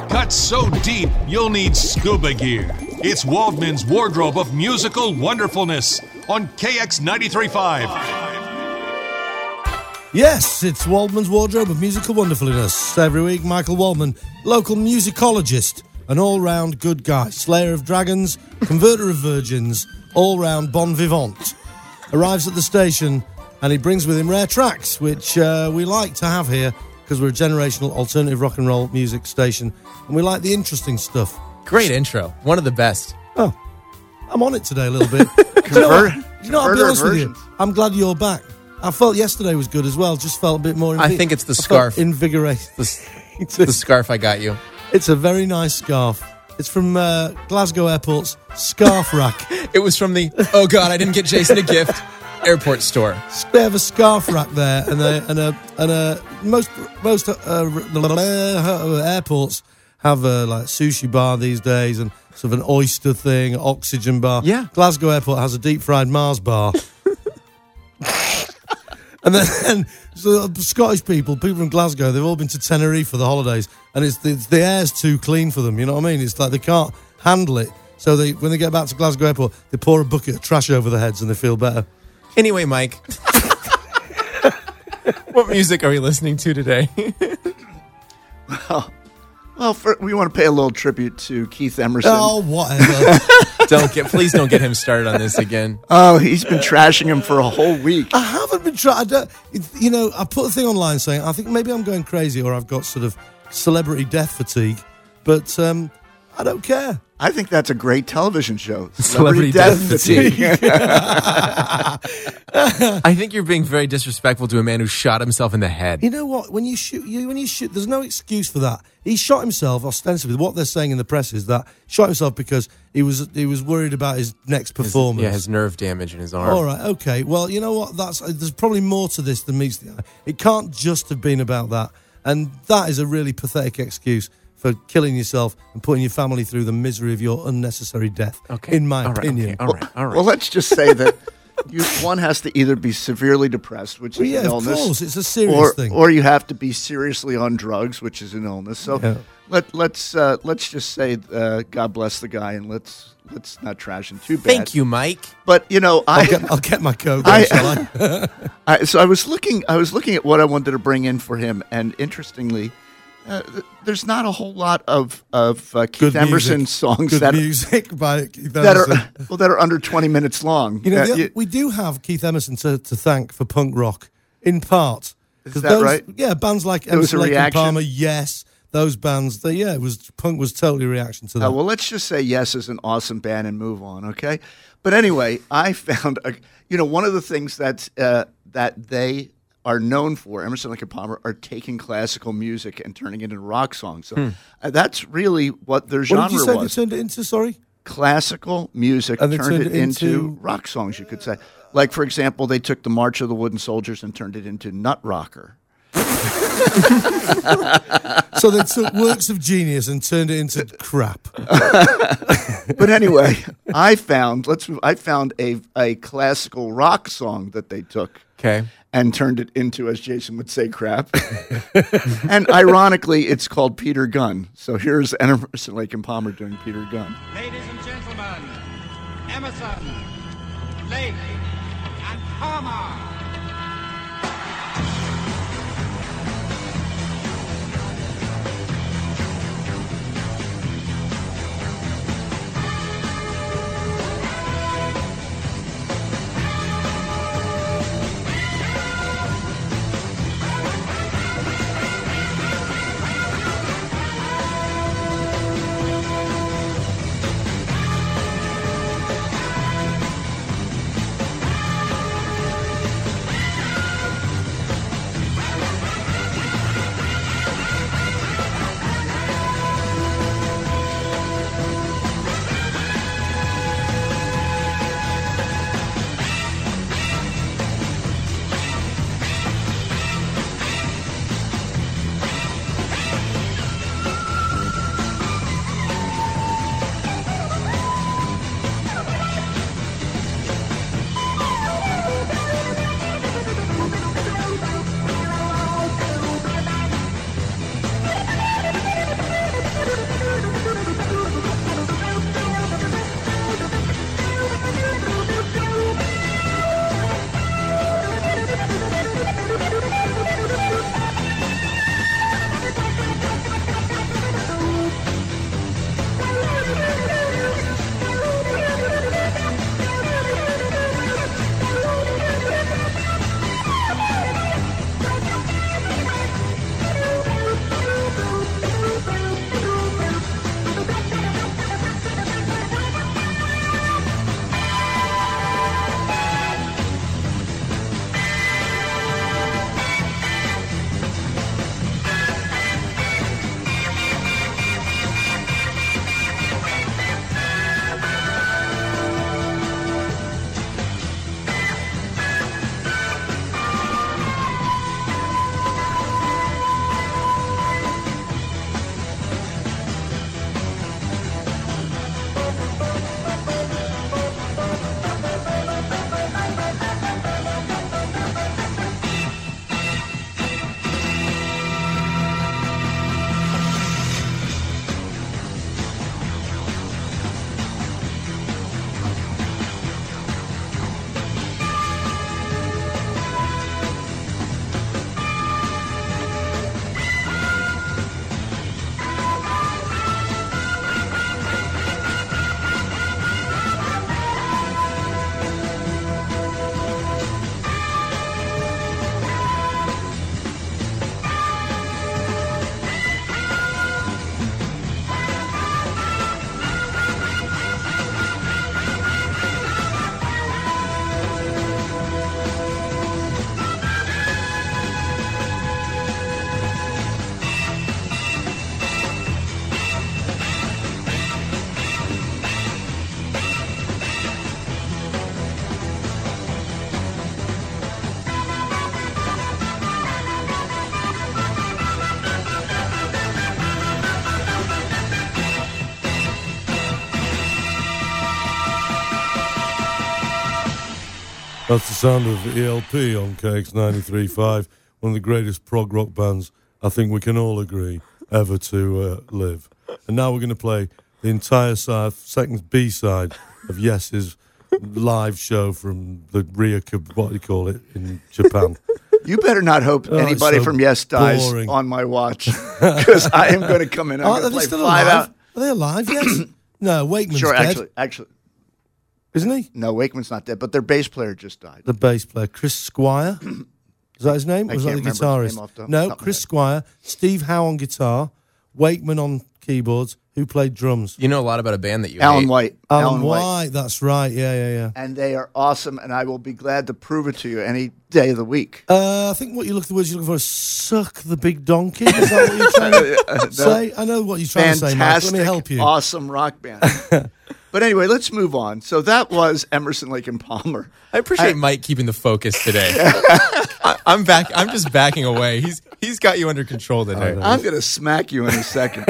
cut so deep you'll need scuba gear. It's Waldman's Wardrobe of Musical Wonderfulness on KX 93.5. Yes, it's Waldman's Wardrobe of Musical Wonderfulness. Every week, Michael Waldman, local musicologist, an all-round good guy, slayer of dragons, converter of virgins, all-round bon vivant, arrives at the station and he brings with him rare tracks, which we like to have here because we're a generational alternative rock and roll music station and we like the interesting stuff. Great intro. One of the best. Oh, I'm on it today a little bit. I'll be honest with you. I'm glad you're back. I felt yesterday was good as well. Just felt a bit more. I think it's the scarf. Invigorated. The scarf I got you. It's a very nice scarf. It's from Glasgow Airport's Scarf Rack. It was from the, oh God, I didn't get Jason a gift, airport store. They have a scarf rack there, and most airports have a like sushi bar these days, and sort of an oyster thing, oxygen bar. Yeah. Glasgow Airport has a deep fried Mars bar. And then so Scottish people from Glasgow, they've all been to Tenerife for the holidays, and it's the air's too clean for them. You know what I mean? It's like they can't handle it. So when they get back to Glasgow Airport, they pour a bucket of trash over their heads and they feel better. Anyway, Mike, what music are we listening to today? Well, we want to pay a little tribute to Keith Emerson. Oh, whatever. Please don't get him started on this again. Oh, he's been trashing him for a whole week. I haven't been trying. I put a thing online saying I think maybe I'm going crazy or I've got sort of celebrity death fatigue, but I don't care. I think that's a great television show. Celebrity death fatigue. I think you're being very disrespectful to a man who shot himself in the head. You know what? When you shoot, there's no excuse for that. He shot himself ostensibly. What they're saying in the press is that he shot himself because he was worried about his next performance. His nerve damage in his arm. All right, okay. Well, you know what? There's probably more to this than meets the eye. It can't just have been about that, and that is a really pathetic excuse for killing yourself and putting your family through the misery of your unnecessary death, in my opinion. All right. Well, let's just say that one has to either be severely depressed, which is an illness. Of course, it's a serious thing. Or you have to be seriously on drugs, which is an illness. So let's just say God bless the guy, and let's not trash him too bad. Thank you, Mike. But I'll get my coat. Shall I? So I was looking at what I wanted to bring in for him, and interestingly, there's not a whole lot of Keith Emerson songs that are under 20 minutes long. We do have Keith Emerson to thank for punk rock in part. Is that right? Yeah, bands like Emerson, Lake and Palmer. Yes, those bands. Punk was totally a reaction to that. Well, let's just say Yes is an awesome band and move on, okay? But anyway, I found one of the things that they are known for, Emerson, Lake and Palmer, are taking classical music and turning it into rock songs. So that's really what their genre was. What did you say they turned it into, sorry? Classical music and turned it into rock songs, you could say. Like, for example, they took the March of the Wooden Soldiers and turned it into Nut Rocker. So they took works of genius and turned it into crap. But anyway, I found a classical rock song that they took. Okay. And turned it into, as Jason would say, crap. And ironically, it's called Peter Gunn. So here's Emerson, Lake and Palmer doing Peter Gunn. Ladies and gentlemen, Emerson, Lake and Palmer. That's the sound of ELP on KX 93.5, one of the greatest prog rock bands I think we can all agree ever to live. And now we're going to play the entire second B-side of Yes's live show from the Ryukyu, what do you call it, in Japan. You better not hope anybody so from Yes dies boring. on my watch, because I am going to come in. I'm Are going to they play still 5 alive? out. Are they alive, yes? No, Wakeman's Sure, dead. actually, Isn't he? no, Wakeman's not dead, but their bass player just died. The bass player, Chris Squire. Is that his name? I Or was that can't the remember his guitarist? name off the No, top of my Chris head. Squire, Steve Howe on guitar, Wakeman on keyboards. Who played drums? You know a lot about a band that you Alan hate. White. Alan White. That's right. Yeah. And they are awesome, and I will be glad to prove it to you any day of the week. I think the words you're looking for is "suck the big donkey." Is that what you're trying to say? I know what you're trying to say, Mike. Fantastic, Let me help you. awesome rock band. But anyway, let's move on. So that was Emerson, Lake and Palmer. I appreciate Mike keeping the focus today. I'm back. I'm just backing away. He's got you under control today. I'm going to smack you in a second.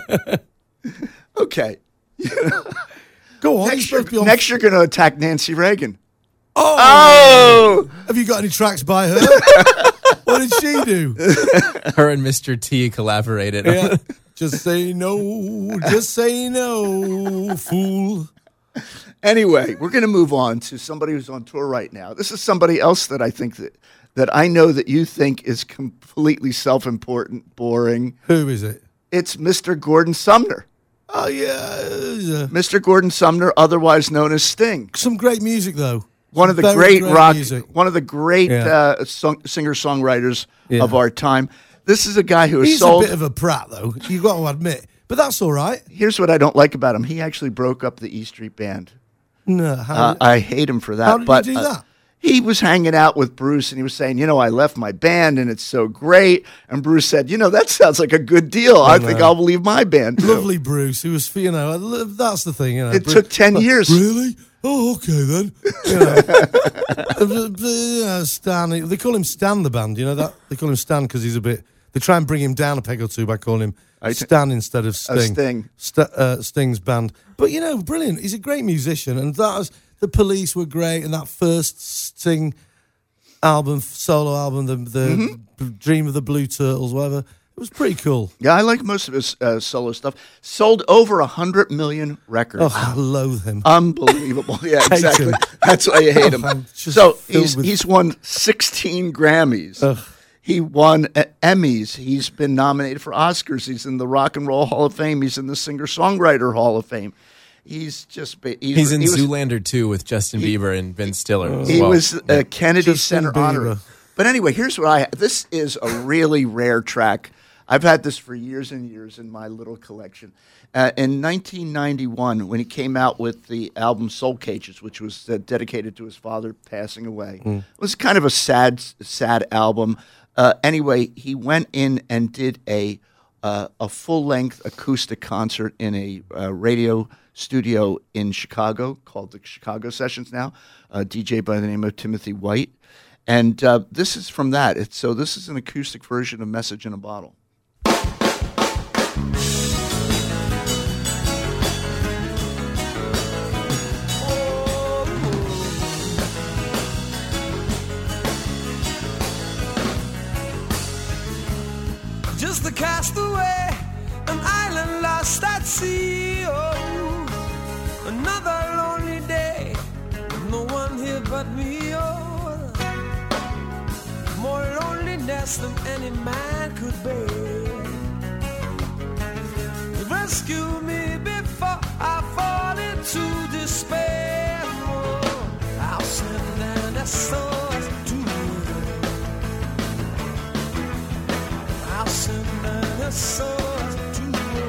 Okay. Go on. Next, you're you're going to attack Nancy Reagan. Oh! Have you got any tracks by her? What did she do? Her and Mr. T collaborated. Yeah. Just say no. Just say no, fool. Anyway, we're going to move on to somebody who's on tour right now. This is somebody else that I think that I know that you think is completely self-important, boring. Who is it? It's Mr. Gordon Sumner. Oh, yeah. Mr. Gordon Sumner, otherwise known as Sting. Some great music, though. One of the Very great rock, music. one of the great Yeah. singer-songwriters Yeah. of our time. This is a guy who has He's sold. a bit of a prat, though. You've got to admit. But that's all right. Here's what I don't like about him. He actually broke up the E Street Band. No, I hate him for that. How did but, he do that? He was hanging out with Bruce and he was saying, I left my band and it's so great. And Bruce said, that sounds like a good deal. I think I'll leave my band too. Lovely Bruce, who was, that's the thing. It took 10 years. Really? Oh, okay then. Stan, they call him Stan, the band. You know that? They call him Stan because he's a bit. They try and bring him down a peg or two by calling him Stan instead of Sting. Sting. Sting's band. But, brilliant. He's a great musician. And the Police were great. And that first Sting album, solo album, the Dream of the Blue Turtles, whatever, it was pretty cool. Yeah, I like most of his solo stuff. Sold over 100 million records. Oh, I loathe him. Unbelievable. Yeah, Hate exactly. him. That's why you hate him. I'm just So filled with- he's won 16 Grammys. Ugh. He won Emmys. He's been nominated for Oscars. He's in the Rock and Roll Hall of Fame. He's in the Singer-Songwriter Hall of Fame. He's just... He's in Zoolander 2 with Justin Bieber and Ben Stiller as He well. was a Kennedy Justin Center Bieber. honoree. But anyway, here's what this is a really rare track. I've had this for years and years in my little collection. In 1991, when he came out with the album Soul Cages, which was dedicated to his father passing away, it was kind of a sad album. Anyway, he went in and did a full-length acoustic concert in a radio studio in Chicago called the Chicago Sessions now, a DJ by the name of Timothy White. And this is from that. This is an acoustic version of Message in a Bottle. Just a castaway, an island lost at sea. Oh, another lonely day, no one here but me. Oh, more loneliness than any man could bear. Rescue me before I fall into despair. Oh, I'll send an SOS to you. I'll send an SOS to you.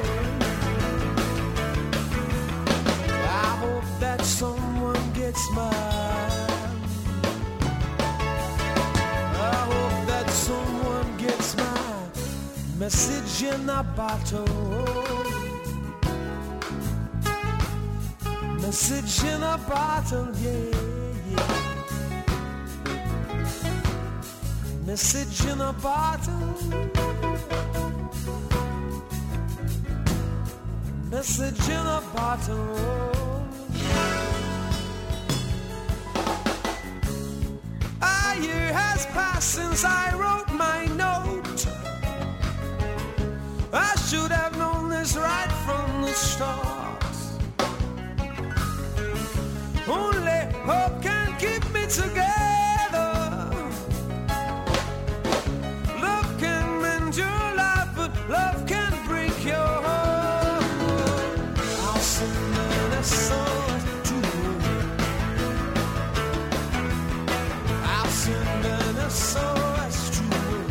I hope that someone gets mine. I hope that someone gets my message in a bottle. Message in a bottle, yeah, yeah. Message in a bottle. Message in a bottle. passed since I wrote my note. I should have known this right from the start. Only hope can keep me together. Love can mend your life, but love can break your heart. I'll sing the song to you. I'll sing the song to you.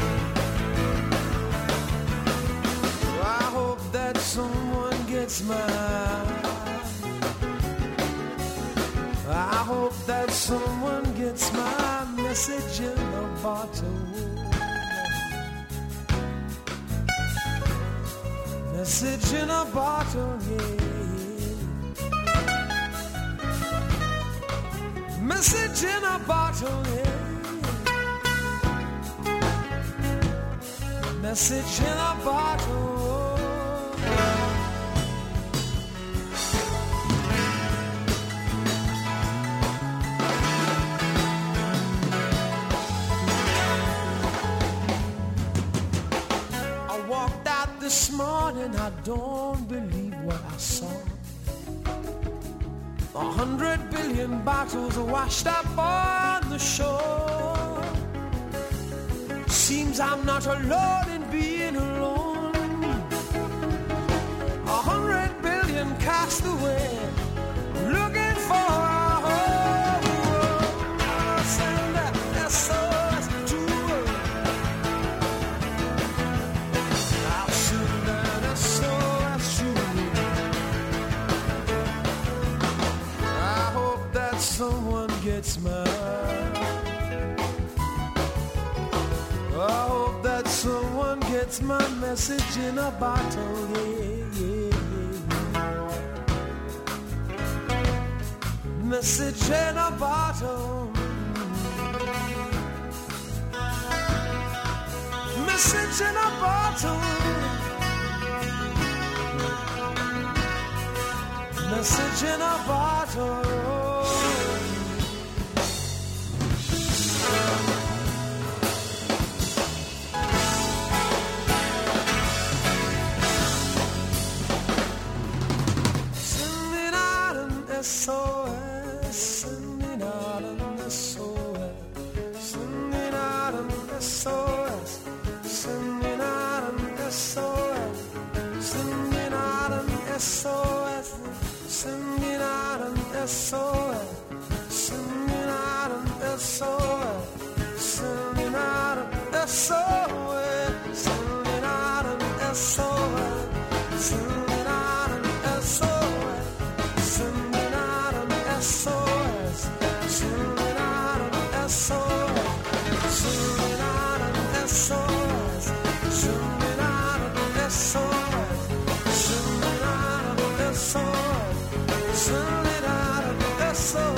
I hope that someone gets mine. I hope that someone gets my message in a bottle. Message in a bottle, yeah. Message in a bottle, yeah. Message in a bottle. This morning I don't believe what I saw. 100 billion bottles washed up on the shore. Seems I'm not alone in being alone. 100 billion cast away, looking for a home. Send that SOS to her. I'll send that SOS to her. I hope that someone gets mine. I hope that someone gets my message in a bottle, yeah, yeah, yeah. Message in a bottle. Message in a bottle. Message in a bottle. SOS, sending out an SOS, sending out an SOS, sending out an SOS, sending out an SOS, sending out an SOS, sending out an SOS, sending out an SOS, sending out an SOS, sending out an SOS. SOS, sending out an SOS, sending out an SOS, sending out an SOS, sending out an SOS, sending out an SOS.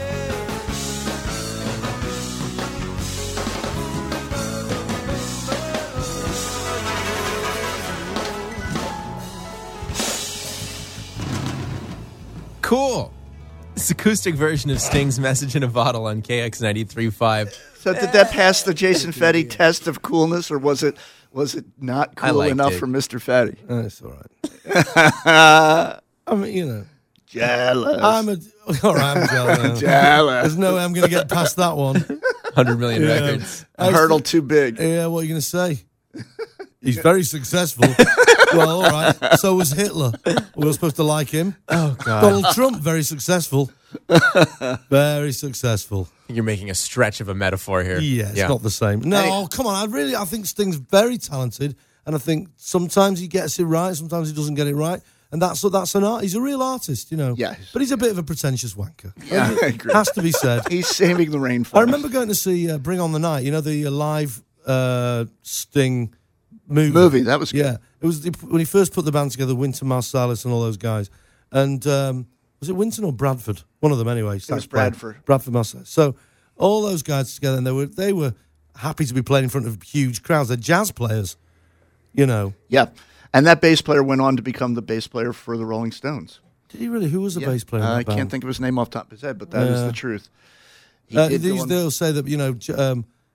Cool. This acoustic version of Sting's Message in a Bottle on KX 93.5. So did that pass the Jason Fetty test of coolness, or was it not cool enough for Mr. Fetty? It's all right. I mean, you know. Jealous. I'm jealous. Jealous. There's no way I'm going to get past that one. 100 million records. A hurdle too big. Yeah, what are you going to say? He's very successful. Well, all right. So was Hitler. We were supposed to like him. Oh, God. Donald Trump, very successful. Very successful. You're making a stretch of a metaphor here. Yeah, it's not the same. No, come on. I think Sting's very talented, and I think sometimes he gets it right, sometimes he doesn't get it right. And that's an art. He's a real artist, you know. Yeah. But he's a bit of a pretentious wanker. Yeah, I agree. Has to be said. He's saving the rainforest. I remember going to see Bring on the Night, you know, the live Sting movie. That was good. Yeah. It was when he first put the band together, Wynton Marsalis and all those guys. And was it Wynton or Bradford? One of them anyway. It was Bradford. Bradford Marsalis. So all those guys together, and they were happy to be playing in front of huge crowds. They're jazz players, you know. Yeah. And that bass player went on to become the bass player for the Rolling Stones. Did he really? Who was the bass player in that I band? can't think of his name off the top of his head, but that is the truth. They'll say that, you know,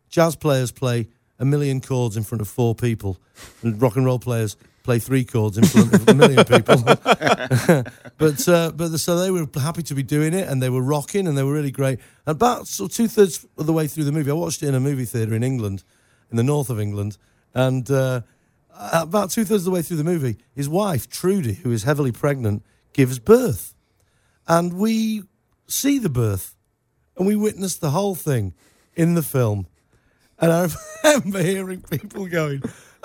jazz players play 1 million chords in front of 4 people, and rock and roll players play 3 chords in front of 1 million people. but so they were happy to be doing it, and they were rocking, and they were really great. And about 2/3 of the way through the movie, I watched it in a movie theatre in England, in the north of England, and about 2/3 of the way through the movie, his wife, Trudy, who is heavily pregnant, gives birth. And we see the birth, and we witness the whole thing in the film. And I remember hearing people going,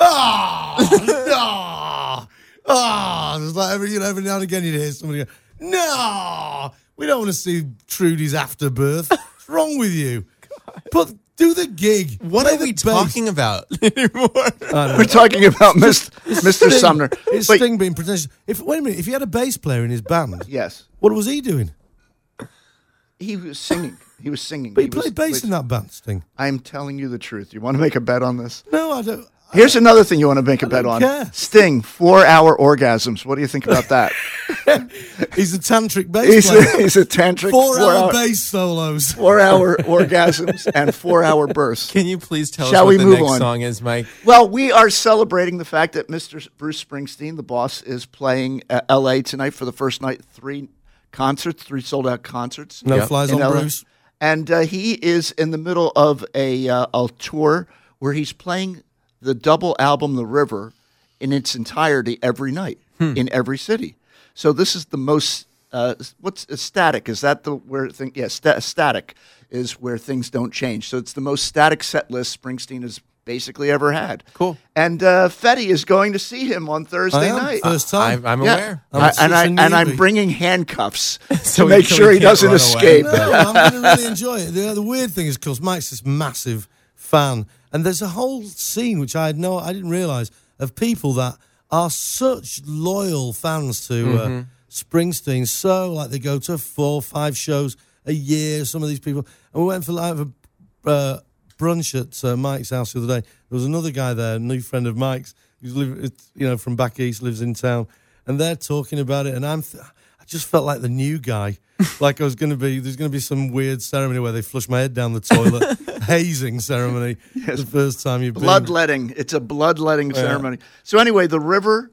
There's like every now and again you'd hear somebody go, no, we don't want to see Trudy's afterbirth. What's wrong with you? But do the gig. What are we talking about anymore? We're talking about Mr. Sumner. It's Wait. Sting being pretentious. Wait a minute, if he had a bass player in his band, Yes. what was he doing? He was singing. But he played bass in that band, Sting. I'm telling you the truth. You want to make a bet on this? No, I don't. Here's another thing you want to make a bet don't on. care. Sting, 4-hour orgasms. What do you think about that? He's a tantric bass player. He's a tantric 4-hour bass solos. 4-hour orgasms and 4-hour bursts. Can you please tell Shall us we what the move next on? song is, Mike? Well, we are celebrating the fact that Mr. Bruce Springsteen, the boss, is playing L.A. tonight for the first night. 3 sold-out concerts. No flies in on LA. Bruce. And he is in the middle of a tour where he's playing the double album, The River, in its entirety every night in every city. So this is the most, what's static? Is that the where thing? Yeah, static is where things don't change. So it's the most static set list Springsteen has basically ever had. Cool. And Fetty is going to see him on Thursday I am. night. First time. I'm aware. I'm I'm bringing handcuffs So to make so sure he can't doesn't run escape. away. No, I'm going to really enjoy it. The weird thing is, of course, Mike's this massive fan, and there's a whole scene which I didn't realise of people that are such loyal fans to Springsteen. So like they go to 4 or 5 shows a year. Some of these people, and we went for like a brunch at Mike's house the other day. There was another guy there, a new friend of Mike's, who's from back east, lives in town, and they're talking about it, and I just felt like the new guy. Like there's going to be some weird ceremony where they flush my head down the toilet, hazing ceremony. Yes. The first time you've been. Bloodletting. It's a bloodletting ceremony. So anyway, The River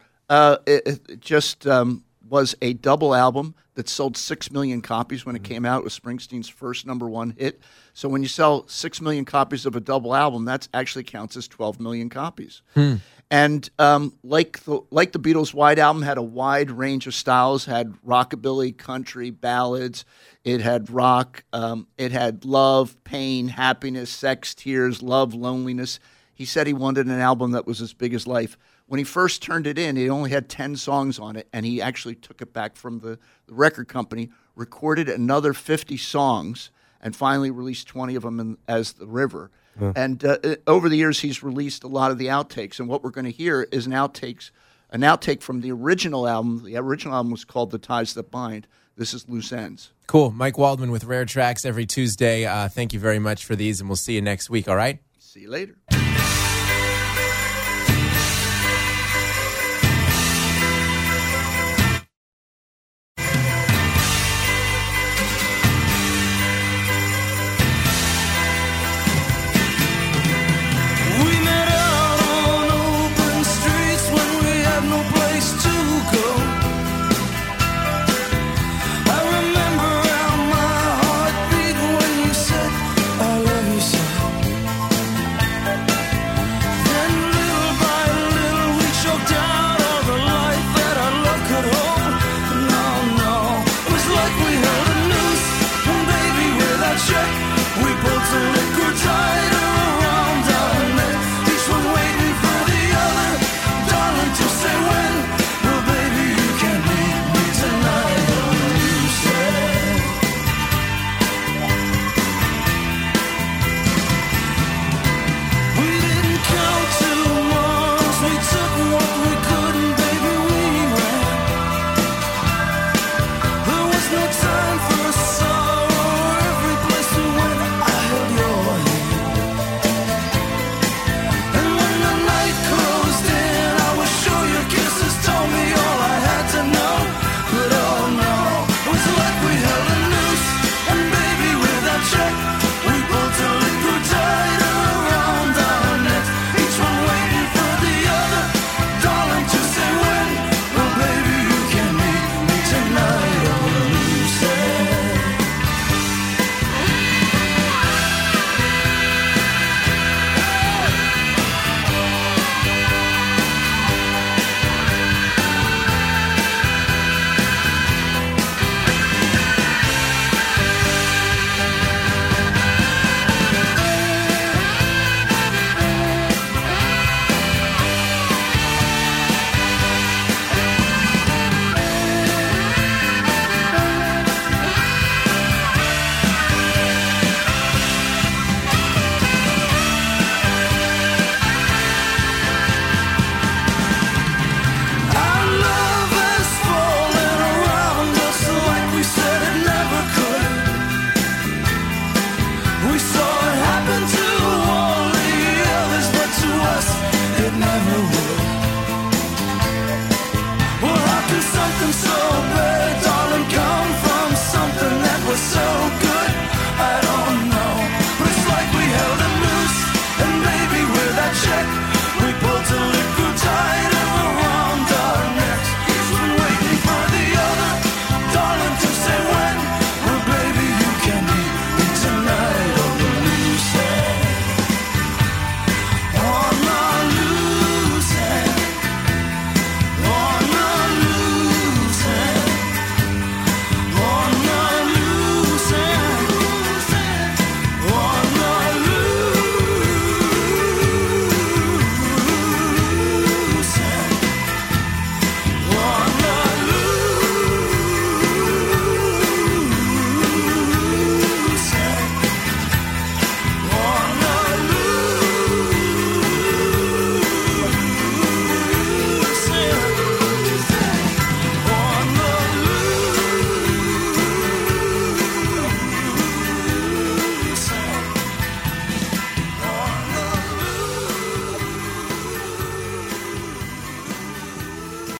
it just was a double album that sold 6 million copies when it came out. It was Springsteen's first #1 hit. So when you sell 6 million copies of a double album, that actually counts as 12 million copies. And like the Beatles' White Album had a wide range of styles, had rockabilly, country, ballads. It had rock. It had love, pain, happiness, sex, tears, love, loneliness. He said he wanted an album that was as big as life. When he first turned it in, it only had 10 songs on it, and he actually took it back from the record company, recorded another 50 songs, and finally released 20 of them as The River. And over the years, he's released a lot of the outtakes. And what we're going to hear is an outtake from the original album. The original album was called The Ties That Bind. This is Loose Ends. Cool. Mike Waldman with Rare Tracks every Tuesday. Thank you very much for these, and we'll see you next week, all right? See you later. We met out on open streets when we had no place to go.